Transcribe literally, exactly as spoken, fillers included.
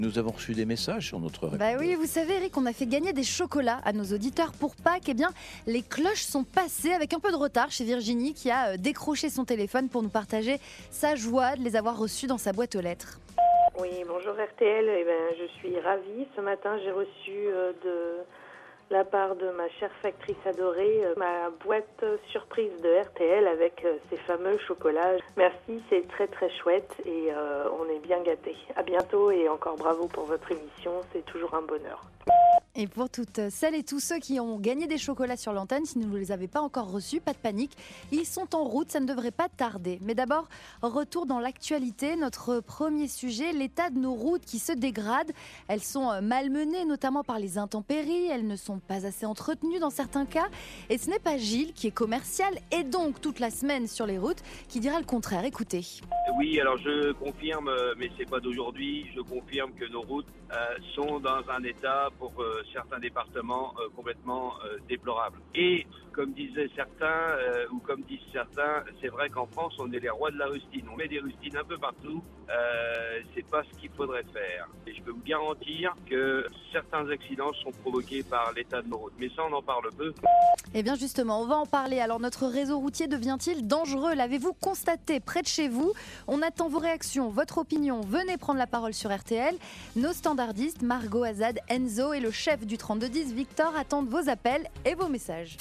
Nous avons reçu des messages sur notre Bah répondeur. oui, vous savez Eric, on a fait gagner des chocolats à nos auditeurs pour Pâques. Eh bien, les cloches sont passées avec un peu de retard chez Virginie qui a euh, décroché son téléphone pour nous partager sa joie de les avoir reçus dans sa boîte aux lettres. Oui, bonjour R T L. Eh ben, je suis ravie. Ce matin, j'ai reçu euh, de la part de ma chère factrice adorée euh, ma boîte surprise de R T L avec euh, ces fameux chocolats. Merci, c'est très très chouette et euh, on est bien gâtés. À bientôt et encore bravo pour votre émission. C'est toujours un bonheur. Et pour toutes celles et tous ceux qui ont gagné des chocolats sur l'antenne, si vous ne les avez pas encore reçus, pas de panique, ils sont en route, ça ne devrait pas tarder. Mais d'abord, retour dans l'actualité, notre premier sujet, l'état de nos routes qui se dégradent. Elles sont malmenées, notamment par les intempéries, elles ne sont pas assez entretenues dans certains cas. Et ce n'est pas Gilles, qui est commercial et donc toute la semaine sur les routes, qui dira le contraire. Écoutez. Oui, alors je confirme, mais c'est pas d'aujourd'hui, je confirme que nos routes euh, sont dans un état pour euh, certains départements euh, complètement euh, déplorable. Et comme disaient certains, euh, ou comme disent certains, c'est vrai qu'en France, on est les rois de la rustine. On met des rustines un peu partout, euh, c'est pas ce qu'il faudrait faire. Et je peux vous garantir que certains accidents sont provoqués par l'état de nos routes. Mais ça, on en parle peu. Eh bien justement, on va en parler. Alors notre réseau routier devient-il dangereux? L'avez-vous constaté près de chez vous? On attend vos réactions, votre opinion. Venez prendre la parole sur R T L. Nos standardistes, Margot, Azad, Enzo et le chef du trente-deux dix, Victor, attendent vos appels et vos messages.